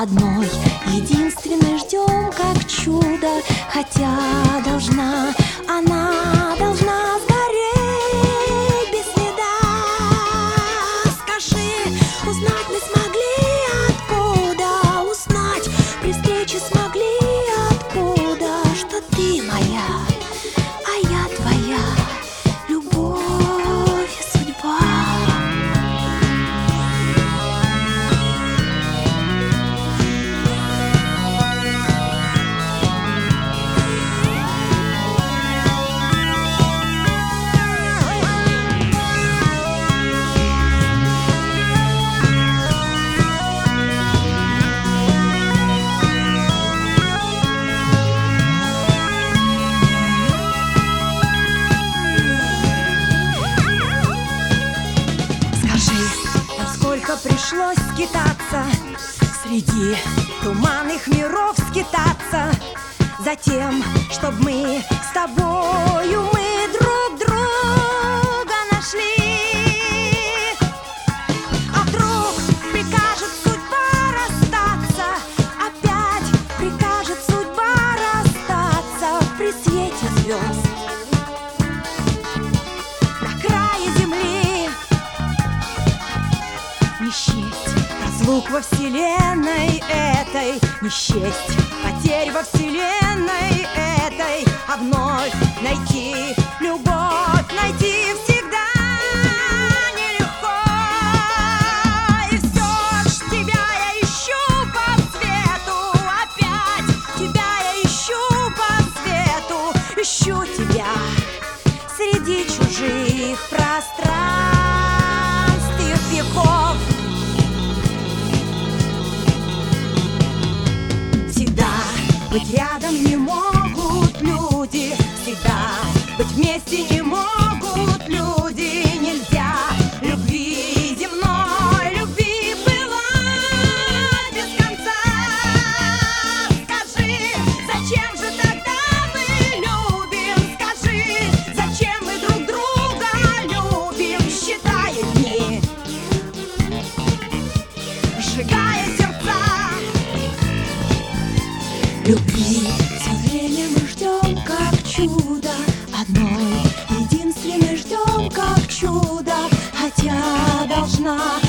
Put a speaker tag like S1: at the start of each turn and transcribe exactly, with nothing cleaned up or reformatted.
S1: одной единственной ждем, как чудо. Хотя должна, она должна сгореть без следа. Скажи, узнать мы смогли откуда, узнать при встрече смогли откуда, что ты моя, а я твоя, любовь и судьба. Сколько пришлось скитаться, среди туманных миров скитаться, затем, чтоб мы с тобою мы друг друга нашли. А вдруг прикажет судьба расстаться, опять прикажет судьба расстаться при свете звезд на крае земли. Не счесть разлук во вселенной этой, не счесть потерь во вселенной этой, а вновь найти любовь, найти всегда нелегко. И все ж тебя я ищу по свету, опять тебя я ищу по свету, ищу тебя среди чужих пространств и веков. Быть рядом не могут люди, всегда быть вместе не могут люди. Нельзя любви земной, любви бывать без конца. Скажи, зачем же тогда мы любим? Скажи, зачем мы друг друга любим? Считая дни, сжигая сердца. Любви все время мы ждем, как чудо, одной единственной ждем, как чудо. Хотя должна